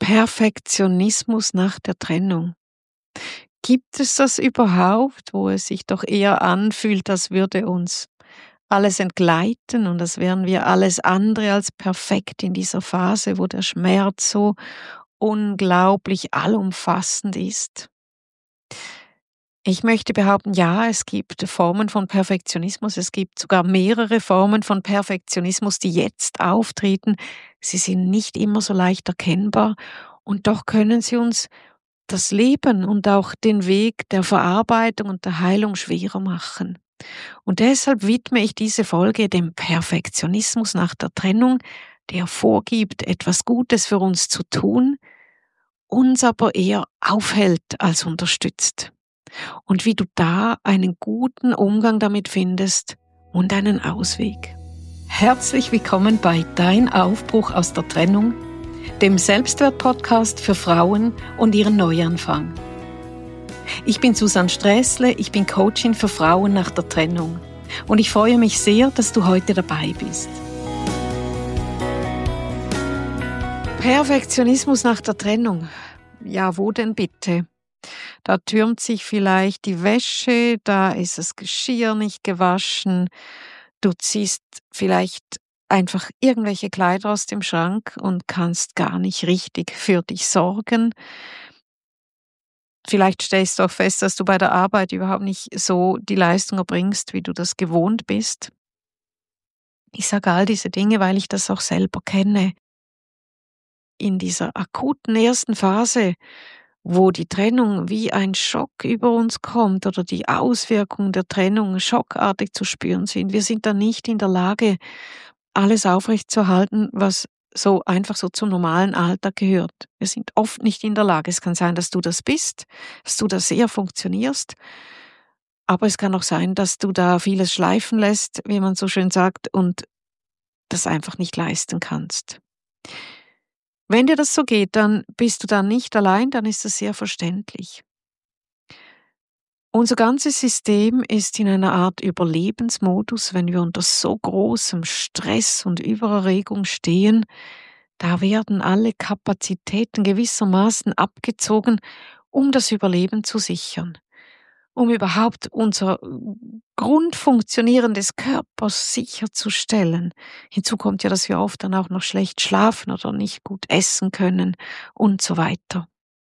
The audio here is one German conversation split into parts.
Perfektionismus nach der Trennung. Gibt es das überhaupt, wo es sich doch eher anfühlt, als würde uns alles entgleiten und als wären wir alles andere als perfekt in dieser Phase, wo der Schmerz so unglaublich allumfassend ist? Ich möchte behaupten, ja, es gibt Formen von Perfektionismus. Es gibt sogar mehrere Formen von Perfektionismus, die jetzt auftreten. Sie sind nicht immer so leicht erkennbar und doch können sie uns das Leben und auch den Weg der Verarbeitung und der Heilung schwerer machen. Und deshalb widme ich diese Folge dem Perfektionismus nach der Trennung, der vorgibt, etwas Gutes für uns zu tun, uns aber eher aufhält als unterstützt. Und wie du da einen guten Umgang damit findest und einen Ausweg. Herzlich willkommen bei Dein Aufbruch aus der Trennung, dem Selbstwert-Podcast für Frauen und ihren Neuanfang. Ich bin Susanne Sträßle, ich bin Coachin für Frauen nach der Trennung und ich freue mich sehr, dass du heute dabei bist. Perfektionismus nach der Trennung. Ja, wo denn bitte? Da türmt sich vielleicht die Wäsche, da ist das Geschirr nicht gewaschen, du ziehst vielleicht einfach irgendwelche Kleider aus dem Schrank und kannst gar nicht richtig für dich sorgen. Vielleicht stellst du auch fest, dass du bei der Arbeit überhaupt nicht so die Leistung erbringst, wie du das gewohnt bist. Ich sage all diese Dinge, weil ich das auch selber kenne. In dieser akuten ersten Phase, wo die Trennung wie ein Schock über uns kommt oder die Auswirkungen der Trennung schockartig zu spüren sind. Wir sind dann nicht in der Lage, alles aufrechtzuerhalten, was so einfach so zum normalen Alltag gehört. Wir sind oft nicht in der Lage. Es kann sein, dass du das bist, dass du da sehr funktionierst, aber es kann auch sein, dass du da vieles schleifen lässt, wie man so schön sagt, und das einfach nicht leisten kannst. Wenn dir das so geht, dann bist du da nicht allein, dann ist das sehr verständlich. Unser ganzes System ist in einer Art Überlebensmodus, wenn wir unter so großem Stress und Übererregung stehen. Da werden alle Kapazitäten gewissermaßen abgezogen, um das Überleben zu sichern, um überhaupt unser Grundfunktionieren des Körpers sicherzustellen. Hinzu kommt ja, dass wir oft dann auch noch schlecht schlafen oder nicht gut essen können und so weiter.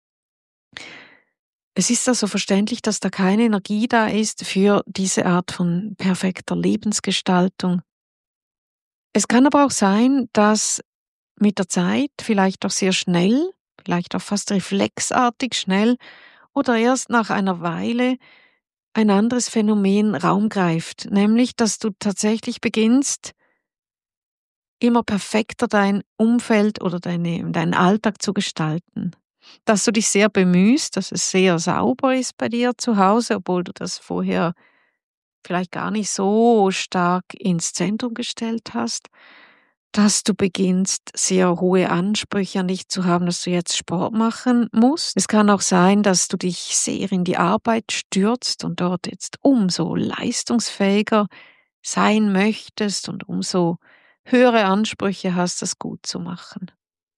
Es ist also verständlich, dass da keine Energie da ist für diese Art von perfekter Lebensgestaltung. Es kann aber auch sein, dass mit der Zeit, vielleicht auch sehr schnell, vielleicht auch fast reflexartig schnell oder erst nach einer Weile ein anderes Phänomen Raum greift, nämlich dass du tatsächlich beginnst, immer perfekter dein Umfeld oder deinen Alltag zu gestalten. Dass du dich sehr bemühst, dass es sehr sauber ist bei dir zu Hause, obwohl du das vorher vielleicht gar nicht so stark ins Zentrum gestellt hast. Dass du beginnst, sehr hohe Ansprüche an dich zu haben, dass du jetzt Sport machen musst. Es kann auch sein, dass du dich sehr in die Arbeit stürzt und dort jetzt umso leistungsfähiger sein möchtest und umso höhere Ansprüche hast, das gut zu machen.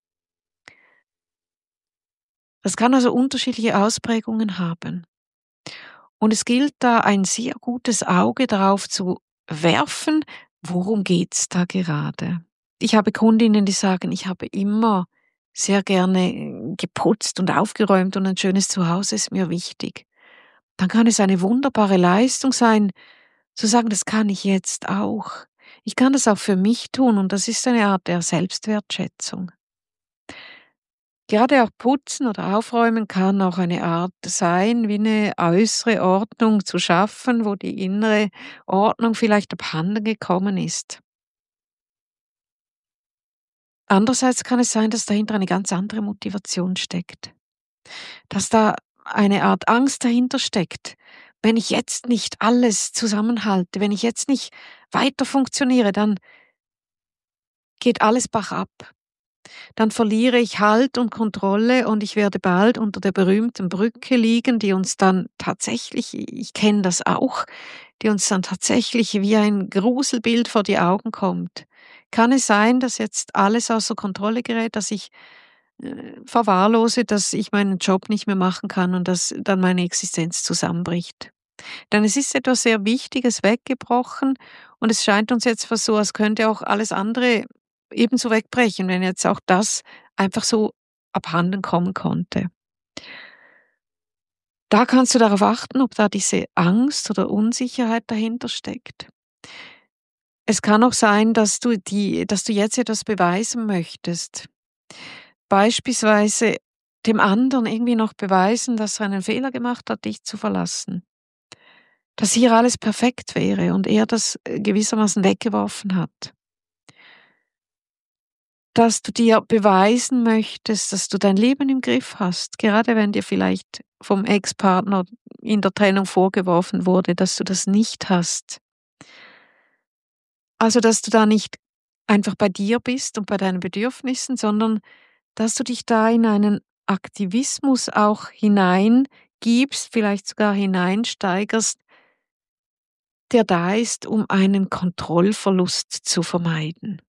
Das kann also unterschiedliche Ausprägungen haben. Und es gilt da ein sehr gutes Auge darauf zu werfen, worum geht's da gerade? Ich habe Kundinnen, die sagen, ich habe immer sehr gerne geputzt und aufgeräumt und ein schönes Zuhause ist mir wichtig. Dann kann es eine wunderbare Leistung sein, zu sagen, das kann ich jetzt auch. Ich kann das auch für mich tun und das ist eine Art der Selbstwertschätzung. Gerade auch Putzen oder Aufräumen kann auch eine Art sein, wie eine äußere Ordnung zu schaffen, wo die innere Ordnung vielleicht abhanden gekommen ist. Andererseits kann es sein, dass dahinter eine ganz andere Motivation steckt. Dass da eine Art Angst dahinter steckt. Wenn ich jetzt nicht alles zusammenhalte, wenn ich jetzt nicht weiter funktioniere, dann geht alles bachab. Dann verliere ich Halt und Kontrolle und ich werde bald unter der berühmten Brücke liegen, die uns dann tatsächlich, ich kenne das auch, die uns dann tatsächlich wie ein Gruselbild vor die Augen kommt. Kann es sein, dass jetzt alles außer Kontrolle gerät, dass ich verwahrlose, dass ich meinen Job nicht mehr machen kann und dass dann meine Existenz zusammenbricht. Denn es ist etwas sehr Wichtiges weggebrochen und es scheint uns jetzt fast so, als könnte auch alles andere ebenso wegbrechen, wenn jetzt auch das einfach so abhanden kommen konnte. Da kannst du darauf achten, ob da diese Angst oder Unsicherheit dahinter steckt. Es kann auch sein, dass du jetzt etwas beweisen möchtest. Beispielsweise dem anderen irgendwie noch beweisen, dass er einen Fehler gemacht hat, dich zu verlassen. Dass hier alles perfekt wäre und er das gewissermaßen weggeworfen hat. Dass du dir beweisen möchtest, dass du dein Leben im Griff hast, gerade wenn dir vielleicht vom Ex-Partner in der Trennung vorgeworfen wurde, dass du das nicht hast. Also, dass du da nicht einfach bei dir bist und bei deinen Bedürfnissen, sondern dass du dich da in einen Aktivismus auch hineingibst, vielleicht sogar hineinsteigerst, der da ist, um einen Kontrollverlust zu vermeiden.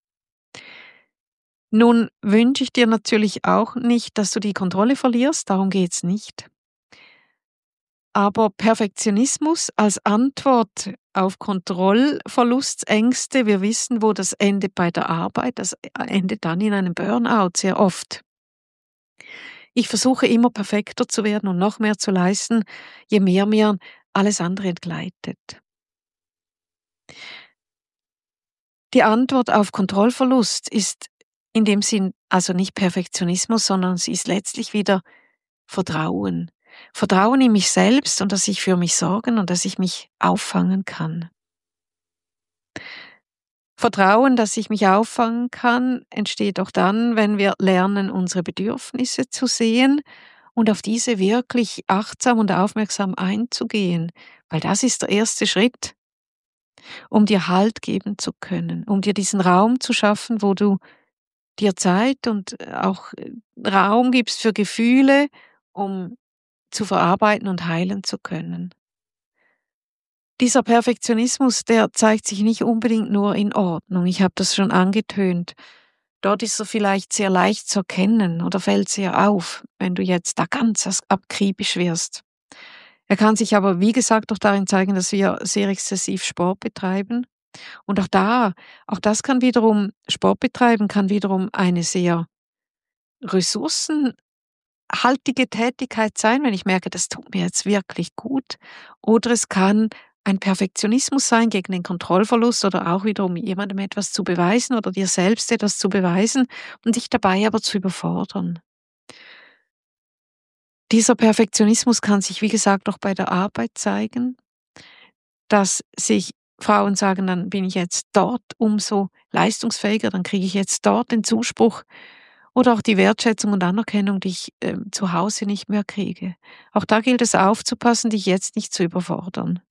Nun wünsche ich dir natürlich auch nicht, dass du die Kontrolle verlierst, darum geht's nicht. Aber Perfektionismus als Antwort auf Kontrollverlustängste, wir wissen, wo das endet bei der Arbeit, das endet dann in einem Burnout sehr oft. Ich versuche immer perfekter zu werden und noch mehr zu leisten, je mehr mir alles andere entgleitet. Die Antwort auf Kontrollverlust ist in dem Sinn also nicht Perfektionismus, sondern sie ist letztlich wieder Vertrauen. Vertrauen in mich selbst und dass ich für mich sorgen und dass ich mich auffangen kann. Vertrauen, dass ich mich auffangen kann, entsteht auch dann, wenn wir lernen, unsere Bedürfnisse zu sehen und auf diese wirklich achtsam und aufmerksam einzugehen, weil das ist der erste Schritt, um dir Halt geben zu können, um dir diesen Raum zu schaffen, wo du dir Zeit und auch Raum gibst für Gefühle, um zu verarbeiten und heilen zu können. Dieser Perfektionismus, der zeigt sich nicht unbedingt nur in Ordnung. Ich habe das schon angetönt. Dort ist er vielleicht sehr leicht zu erkennen oder fällt sehr auf, wenn du jetzt da ganz akribisch wirst. Er kann sich aber, wie gesagt, auch darin zeigen, dass wir sehr exzessiv Sport betreiben. Und auch das kann wiederum, Sport betreiben kann wiederum eine sehr ressourcenhaltige Tätigkeit sein, wenn ich merke, das tut mir jetzt wirklich gut. Oder es kann ein Perfektionismus sein gegen den Kontrollverlust oder auch wiederum jemandem etwas zu beweisen oder dir selbst etwas zu beweisen und dich dabei aber zu überfordern. Dieser Perfektionismus kann sich, wie gesagt, auch bei der Arbeit zeigen, dass sich Frauen sagen, dann bin ich jetzt dort umso leistungsfähiger, dann kriege ich jetzt dort den Zuspruch oder auch die Wertschätzung und Anerkennung, die ich zu Hause nicht mehr kriege. Auch da gilt es aufzupassen, dich jetzt nicht zu überfordern.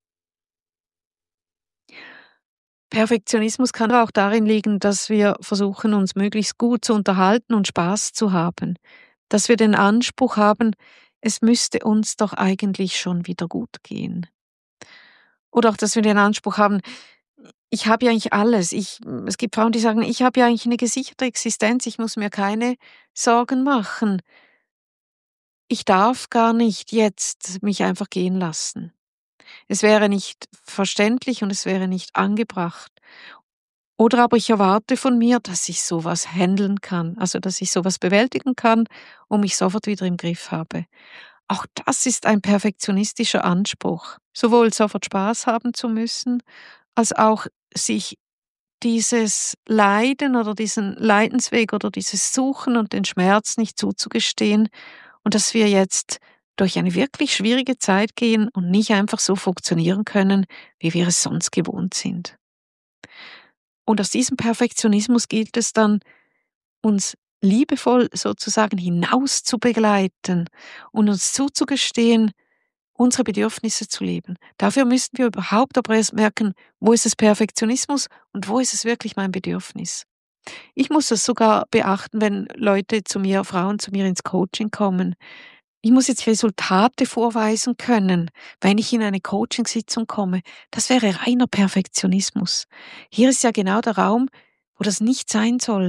Perfektionismus kann aber auch darin liegen, dass wir versuchen, uns möglichst gut zu unterhalten und Spaß zu haben. Dass wir den Anspruch haben, es müsste uns doch eigentlich schon wieder gut gehen. Oder auch, dass wir den Anspruch haben, ich habe ja eigentlich alles. Es gibt Frauen, die sagen, ich habe ja eigentlich eine gesicherte Existenz, ich muss mir keine Sorgen machen. Ich darf gar nicht jetzt mich einfach gehen lassen. Es wäre nicht verständlich und es wäre nicht angebracht. Oder aber ich erwarte von mir, dass ich sowas handeln kann, also dass ich sowas bewältigen kann und mich sofort wieder im Griff habe. Auch das ist ein perfektionistischer Anspruch, sowohl sofort Spaß haben zu müssen, als auch sich dieses Leiden oder diesen Leidensweg oder dieses Suchen und den Schmerz nicht zuzugestehen und dass wir jetzt durch eine wirklich schwierige Zeit gehen und nicht einfach so funktionieren können, wie wir es sonst gewohnt sind. Und aus diesem Perfektionismus gilt es dann, uns liebevoll sozusagen hinaus zu begleiten und uns zuzugestehen, unsere Bedürfnisse zu leben. Dafür müssten wir überhaupt aber erst merken, wo ist es Perfektionismus und wo ist es wirklich mein Bedürfnis. Ich muss das sogar beachten, wenn Frauen zu mir ins Coaching kommen. Ich muss jetzt Resultate vorweisen können, wenn ich in eine Coachingsitzung komme. Das wäre reiner Perfektionismus. Hier ist ja genau der Raum, wo das nicht sein soll,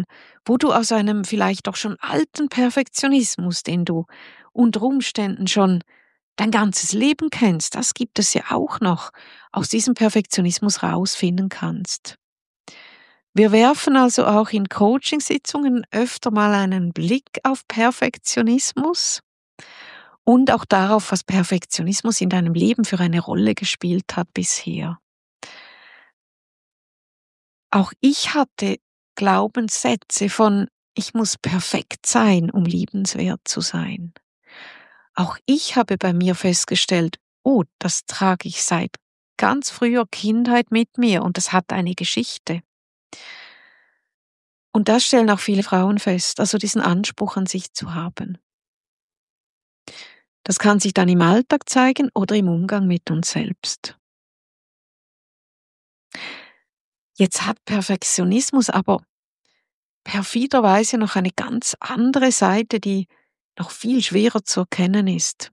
wo du aus einem vielleicht doch schon alten Perfektionismus, den du unter Umständen schon dein ganzes Leben kennst, das gibt es ja auch noch, aus diesem Perfektionismus rausfinden kannst. Wir werfen also auch in Coachingsitzungen öfter mal einen Blick auf Perfektionismus und auch darauf, was Perfektionismus in deinem Leben für eine Rolle gespielt hat bisher. Auch ich hatte Glaubenssätze von: „Ich muss perfekt sein, um liebenswert zu sein.“ Auch ich habe bei mir festgestellt: „Oh, das trage ich seit ganz früher Kindheit mit mir und das hat eine Geschichte.“ Und das stellen auch viele Frauen fest, also diesen Anspruch an sich zu haben. Das kann sich dann im Alltag zeigen oder im Umgang mit uns selbst. Jetzt hat Perfektionismus aber perfiderweise noch eine ganz andere Seite, die noch viel schwerer zu erkennen ist.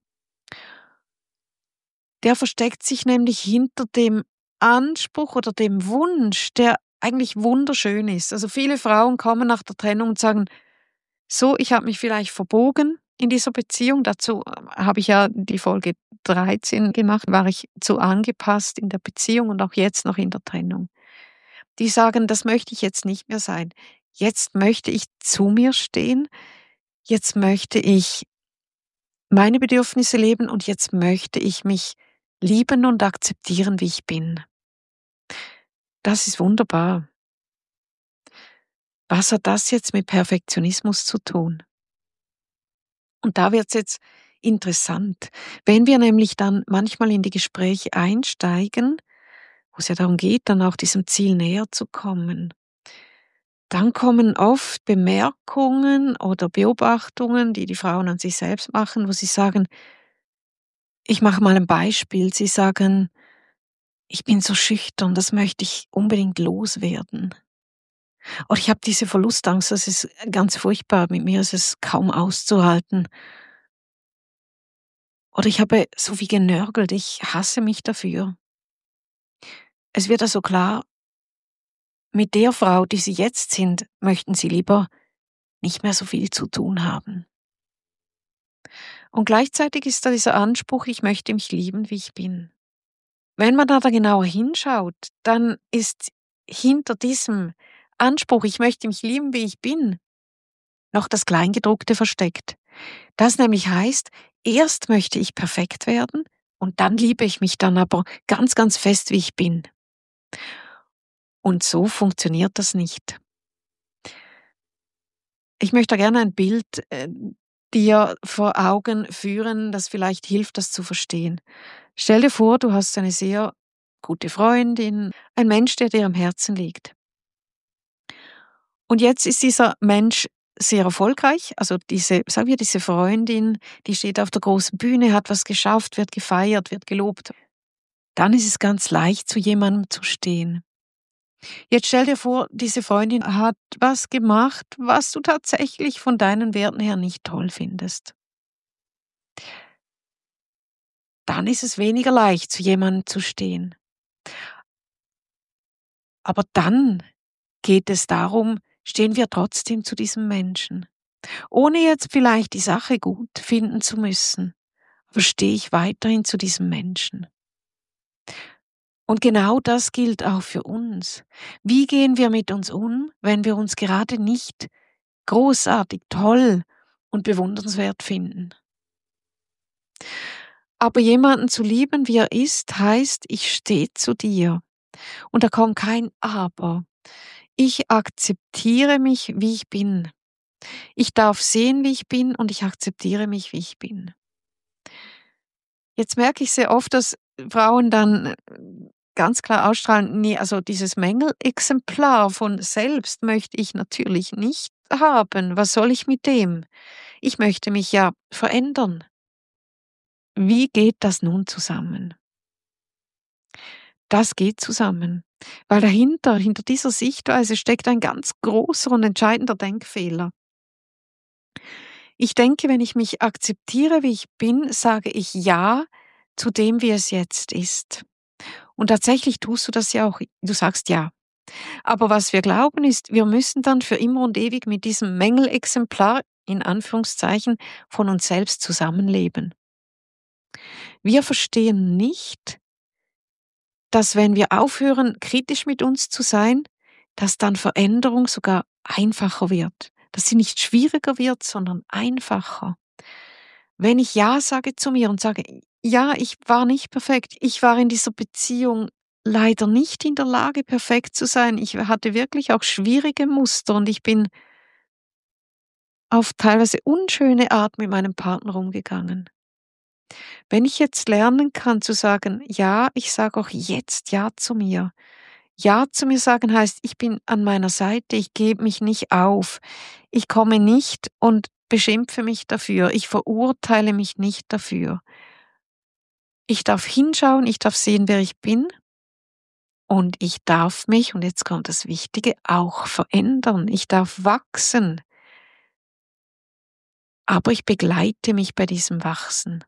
Der versteckt sich nämlich hinter dem Anspruch oder dem Wunsch, der eigentlich wunderschön ist. Also viele Frauen kommen nach der Trennung und sagen: „So, ich habe mich vielleicht verbogen in dieser Beziehung.“ Dazu habe ich ja die Folge 13 gemacht, war ich zu angepasst in der Beziehung und auch jetzt noch in der Trennung. Die sagen: „Das möchte ich jetzt nicht mehr sein. Jetzt möchte ich zu mir stehen. Jetzt möchte ich meine Bedürfnisse leben und jetzt möchte ich mich lieben und akzeptieren, wie ich bin.“ Das ist wunderbar. Was hat das jetzt mit Perfektionismus zu tun? Und da wird's jetzt interessant. Wenn wir nämlich dann manchmal in die Gespräche einsteigen, wo es ja darum geht, dann auch diesem Ziel näher zu kommen, dann kommen oft Bemerkungen oder Beobachtungen, die die Frauen an sich selbst machen, wo sie sagen, ich mache mal ein Beispiel. Sie sagen: „Ich bin so schüchtern, das möchte ich unbedingt loswerden.“ Oder: „Ich habe diese Verlustangst, das ist ganz furchtbar, mit mir ist es kaum auszuhalten.“ Oder: „Ich habe so viel genörgelt, ich hasse mich dafür.“ Es wird also klar, mit der Frau, die Sie jetzt sind, möchten Sie lieber nicht mehr so viel zu tun haben. Und gleichzeitig ist da dieser Anspruch: „Ich möchte mich lieben, wie ich bin.“ Wenn man da genauer hinschaut, dann ist hinter diesem Anspruch: „Ich möchte mich lieben, wie ich bin“, noch das Kleingedruckte versteckt. Das nämlich heißt, erst möchte ich perfekt werden und dann liebe ich mich dann aber ganz, ganz fest, wie ich bin. Und so funktioniert das nicht. Ich möchte gerne ein Bild, dir vor Augen führen, das vielleicht hilft, das zu verstehen. Stell dir vor, du hast eine sehr gute Freundin, ein Mensch, der dir am Herzen liegt. Und jetzt ist dieser Mensch sehr erfolgreich, also diese sagen wir, diese Freundin, die steht auf der großen Bühne, hat was geschafft, wird gefeiert, wird gelobt. Dann ist es ganz leicht, zu jemandem zu stehen. Jetzt stell dir vor, diese Freundin hat was gemacht, was du tatsächlich von deinen Werten her nicht toll findest. Dann ist es weniger leicht, zu jemandem zu stehen. Aber dann geht es darum, stehen wir trotzdem zu diesem Menschen. Ohne jetzt vielleicht die Sache gut finden zu müssen, aber stehe ich weiterhin zu diesem Menschen. Und genau das gilt auch für uns. Wie gehen wir mit uns um, wenn wir uns gerade nicht großartig, toll und bewundernswert finden? Aber jemanden zu lieben, wie er ist, heißt, ich stehe zu dir. Und da kommt kein Aber. Ich akzeptiere mich, wie ich bin. Ich darf sehen, wie ich bin und ich akzeptiere mich, wie ich bin. Jetzt merke ich sehr oft, dass Frauen dann ganz klar ausstrahlen: „Ne, also dieses Mängelexemplar von selbst möchte ich natürlich nicht haben. Was soll ich mit dem? Ich möchte mich ja verändern.“ Wie geht das nun zusammen? Das geht zusammen, weil hinter dieser Sichtweise steckt ein ganz großer und entscheidender Denkfehler. Ich denke, wenn ich mich akzeptiere, wie ich bin, sage ich Ja zu dem, wie es jetzt ist. Und tatsächlich tust du das ja auch. Du sagst Ja. Aber was wir glauben ist, wir müssen dann für immer und ewig mit diesem Mängelexemplar, in Anführungszeichen, von uns selbst zusammenleben. Wir verstehen nicht, dass wenn wir aufhören, kritisch mit uns zu sein, dass dann Veränderung sogar einfacher wird. Dass sie nicht schwieriger wird, sondern einfacher. Wenn ich Ja sage zu mir und sage, ja, ich war nicht perfekt, ich war in dieser Beziehung leider nicht in der Lage, perfekt zu sein. Ich hatte wirklich auch schwierige Muster und ich bin auf teilweise unschöne Art mit meinem Partner umgegangen. Wenn ich jetzt lernen kann zu sagen, ja, ich sage auch jetzt Ja zu mir. Ja zu mir sagen heißt, ich bin an meiner Seite, ich gebe mich nicht auf. Ich komme nicht und beschimpfe mich dafür. Ich verurteile mich nicht dafür. Ich darf hinschauen, ich darf sehen, wer ich bin und ich darf mich, und jetzt kommt das Wichtige, auch verändern. Ich darf wachsen. Aber ich begleite mich bei diesem Wachsen.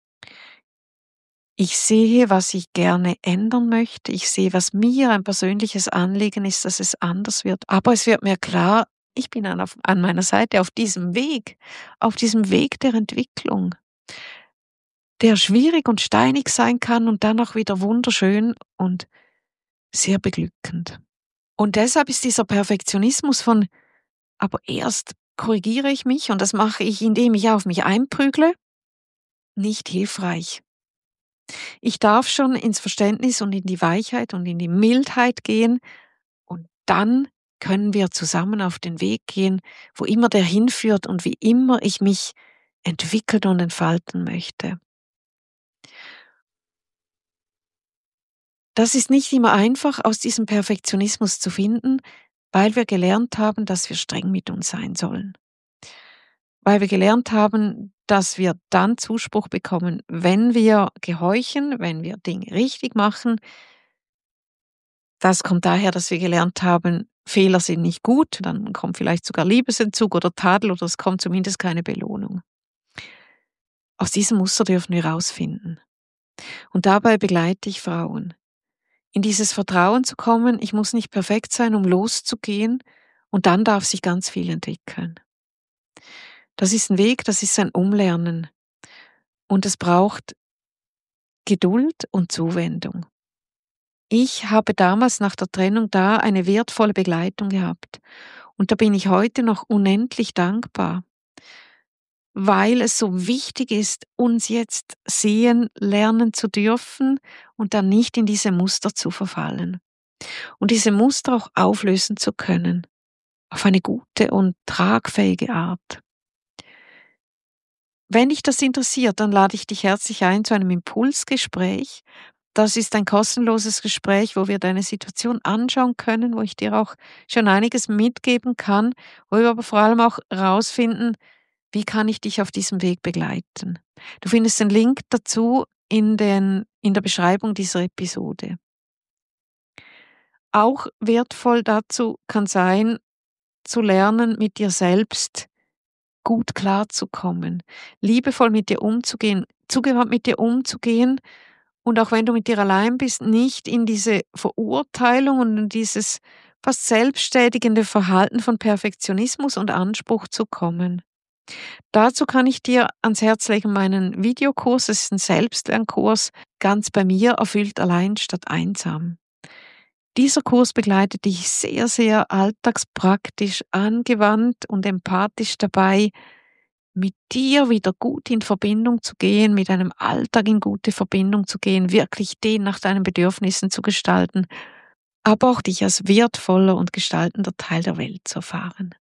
Ich sehe, was ich gerne ändern möchte. Ich sehe, was mir ein persönliches Anliegen ist, dass es anders wird. Aber es wird mir klar, ich bin an meiner Seite auf diesem Weg der Entwicklung, der schwierig und steinig sein kann und dann auch wieder wunderschön und sehr beglückend. Und deshalb ist dieser Perfektionismus von, aber erst korrigiere ich mich und das mache ich, indem ich auf mich einprügle, nicht hilfreich. Ich darf schon ins Verständnis und in die Weichheit und in die Mildheit gehen und dann können wir zusammen auf den Weg gehen, wo immer der hinführt und wie immer ich mich entwickeln und entfalten möchte. Das ist nicht immer einfach, aus diesem Perfektionismus zu finden, weil wir gelernt haben, dass wir streng mit uns sein sollen. Weil wir gelernt haben, dass wir dann Zuspruch bekommen, wenn wir gehorchen, wenn wir Dinge richtig machen. Das kommt daher, dass wir gelernt haben, Fehler sind nicht gut, dann kommt vielleicht sogar Liebesentzug oder Tadel oder es kommt zumindest keine Belohnung. Aus diesem Muster dürfen wir rausfinden. Und dabei begleite ich Frauen. In dieses Vertrauen zu kommen, ich muss nicht perfekt sein, um loszugehen, und dann darf sich ganz viel entwickeln. Das ist ein Weg, das ist ein Umlernen. Und es braucht Geduld und Zuwendung. Ich habe damals nach der Trennung da eine wertvolle Begleitung gehabt. Und da bin ich heute noch unendlich dankbar, weil es so wichtig ist, uns jetzt sehen, lernen zu dürfen und dann nicht in diese Muster zu verfallen. Und diese Muster auch auflösen zu können. Auf eine gute und tragfähige Art. Wenn dich das interessiert, dann lade ich dich herzlich ein zu einem Impulsgespräch. Das ist ein kostenloses Gespräch, wo wir deine Situation anschauen können, wo ich dir auch schon einiges mitgeben kann, wo wir aber vor allem auch herausfinden, wie kann ich dich auf diesem Weg begleiten. Du findest den Link dazu in der Beschreibung dieser Episode. Auch wertvoll dazu kann sein, zu lernen, mit dir selbst gut klarzukommen, liebevoll mit dir umzugehen, zugewandt mit dir umzugehen und auch wenn du mit dir allein bist, nicht in diese Verurteilung und in dieses fast selbstständigende Verhalten von Perfektionismus und Anspruch zu kommen. Dazu kann ich dir ans Herz legen meinen Videokurs, es ist ein Selbstlernkurs, ganz bei mir, erfüllt allein statt einsam. Dieser Kurs begleitet dich sehr, sehr alltagspraktisch, angewandt und empathisch dabei, mit dir wieder gut in Verbindung zu gehen, mit deinem Alltag in gute Verbindung zu gehen, wirklich den nach deinen Bedürfnissen zu gestalten, aber auch dich als wertvoller und gestaltender Teil der Welt zu erfahren.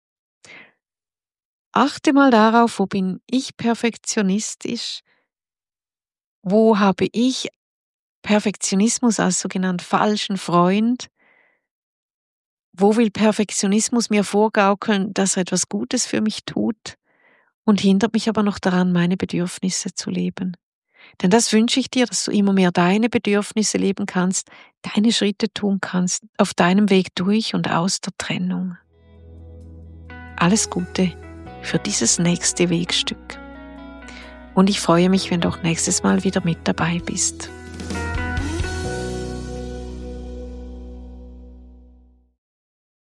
Achte mal darauf, wo bin ich perfektionistisch, wo habe ich Perfektionismus als sogenannt falschen Freund, wo will Perfektionismus mir vorgaukeln, dass er etwas Gutes für mich tut und hindert mich aber noch daran, meine Bedürfnisse zu leben. Denn das wünsche ich dir, dass du immer mehr deine Bedürfnisse leben kannst, deine Schritte tun kannst, auf deinem Weg durch und aus der Trennung. Alles Gute für dieses nächste Wegstück. Und ich freue mich, wenn du auch nächstes Mal wieder mit dabei bist.